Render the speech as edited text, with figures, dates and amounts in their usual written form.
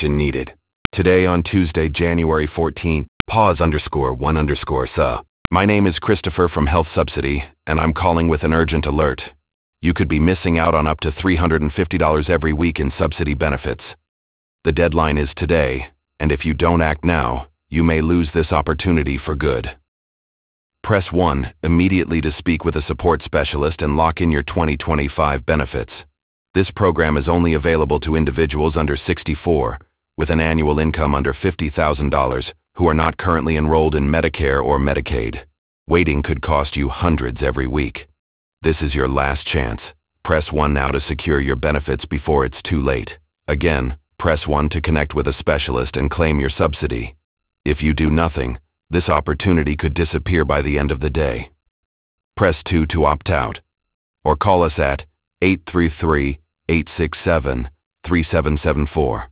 needed. Today on Tuesday, January 14th, pause_1_SUH. My name is Christopher from Health Subsidy, and I'm calling with an urgent alert. You could be missing out on up to $350 every week in subsidy benefits. The deadline is today, and if you don't act now, you may lose this opportunity for good. Press 1 immediately to speak with a support specialist and lock in your 2025 benefits. This program is only available to individuals under 64, with an annual income under $50,000, who are not currently enrolled in Medicare or Medicaid. Waiting could cost you hundreds every week. This is your last chance. Press 1 now to secure your benefits before it's too late. Again, press 1 to connect with a specialist and claim your subsidy. If you do nothing, this opportunity could disappear by the end of the day. Press 2 to opt out, or call us at 833-867-3774.